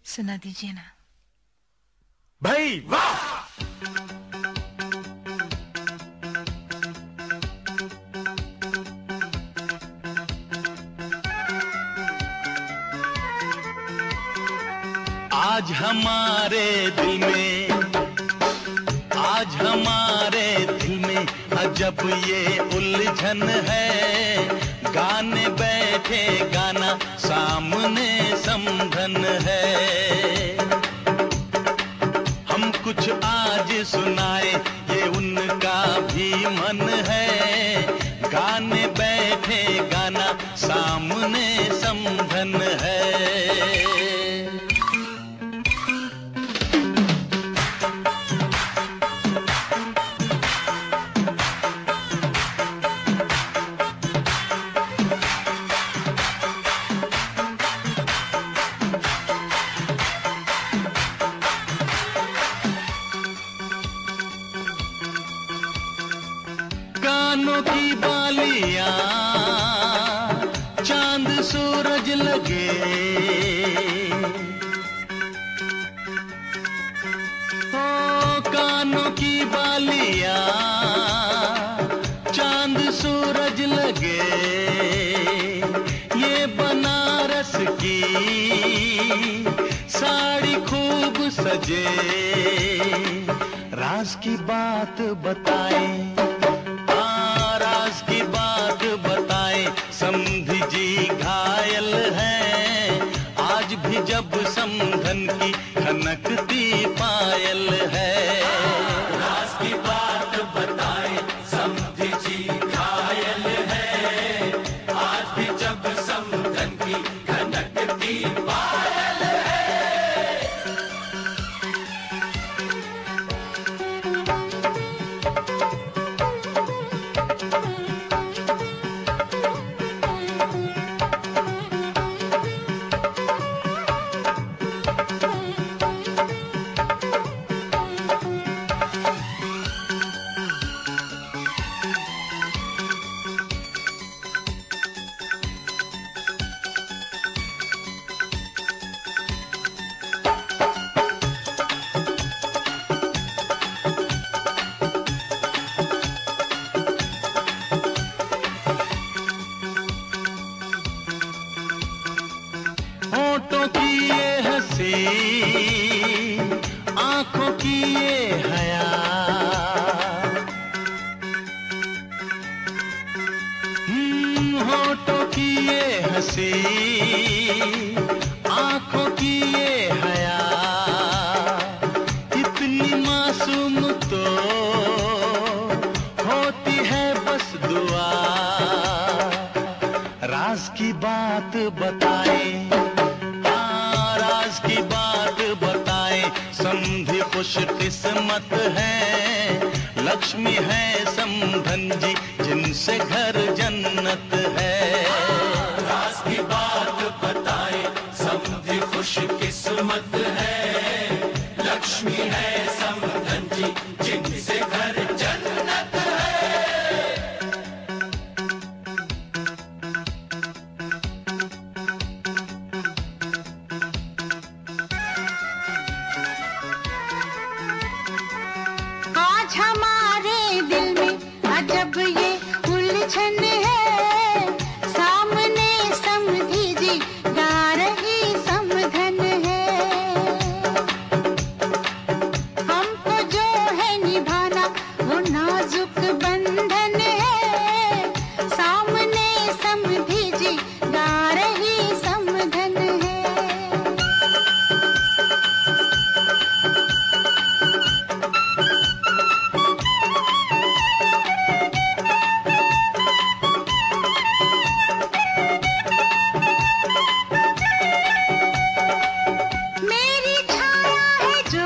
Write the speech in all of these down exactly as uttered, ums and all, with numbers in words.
सुना दीजिए ना। भाई वाह! आज हमारे दिल में, आज हमारे दिल में अजब ये उलझन है। गाने बैठे गाना सामने समधन है। हम कुछ आज सुनाए ये उनका भी मन है। गाने बैठे गाना सामने समधन है। कानों की बालियां चांद सूरज लगे। ओ कानों की बालियां चांद सूरज लगे। ये बनारस की साड़ी खूब सजे। राज की बात बताएं, की बात बताएं, समधी जी घायल हैं। आज भी जब समधन की खनकती पायल है। राज की बात बताएं, समधी जी घायल हैं। आज भी जब समधन की खनकती पायल है। होठों की ये हंसी, आंखों की ये हया। हम्म होठों की ये हंसी, आंखों की ये हया। इतनी मासूम तो होती है बस दुआ। राज की बात बताएं, राज की बात बताएं। समधी खुश किस्मत है। लक्ष्मी है समधन जी जिनसे घर जन्नत है। राज की बात बताएं, समधी खुश किस्मत है। लक्ष्मी है समधन जी जिनसे घर जन्नत है। आज हमारे दिल में अजब ये उलझन है। सामने समधी जी गा रही समधन है। हमको जो है निभाना वो नाजुक बंधन है। सामने समधी जी गा रही समधन है। मेरी छाया है जो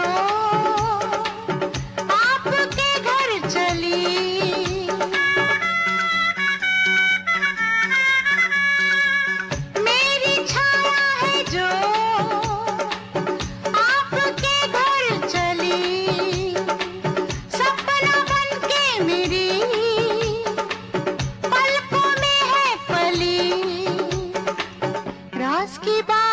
आपके घर चली। मेरी छाया है जो आपके घर चली। सपना बनके मेरी पलकों में है पली। राज की बात